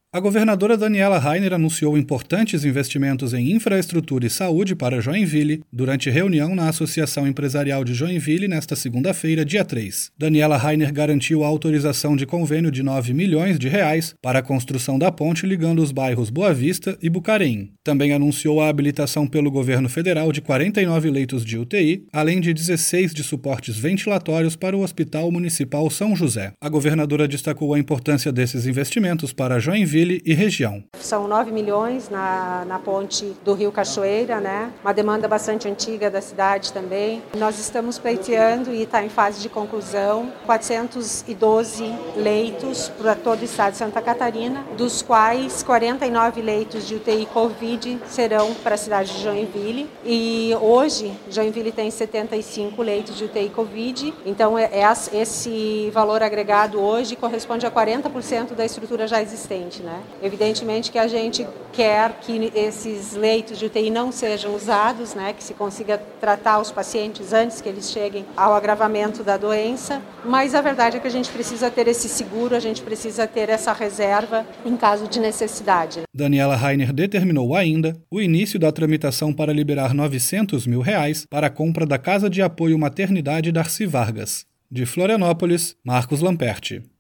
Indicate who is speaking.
Speaker 1: A governadora Daniela Rainer anunciou importantes investimentos em infraestrutura e saúde para Joinville durante reunião na Associação Empresarial de Joinville nesta segunda-feira, dia 3. Daniela Rainer garantiu a autorização de convênio de R$ 9 milhões para a construção da ponte ligando os bairros Boa Vista e Bucarim. Também anunciou a habilitação pelo governo federal de 49 leitos de UTI, além de 16 de suportes ventilatórios para o Hospital Municipal São José. A governadora destacou a importância desses investimentos para Joinville e região.
Speaker 2: São 9 milhões na ponte do Rio Cachoeira, né? Uma demanda bastante antiga da cidade também. Nós estamos pleiteando e está em fase de conclusão 412 leitos para todo o estado de Santa Catarina, dos quais 49 leitos de UTI Covid serão para a cidade de Joinville. E hoje, Joinville tem 75 leitos de UTI Covid, então esse valor agregado hoje corresponde a 40% da estrutura já existente, né? Evidentemente que a gente quer que esses leitos de UTI não sejam usados, né? Que se consiga tratar os pacientes antes que eles cheguem ao agravamento da doença, mas a verdade é que a gente precisa ter esse seguro, a gente precisa ter essa reserva em caso de necessidade.
Speaker 1: Daniela Rainer determinou ainda o início da tramitação para liberar R$ 900 mil para a compra da Casa de Apoio Maternidade Darcy Vargas. De Florianópolis, Marcos Lamperti.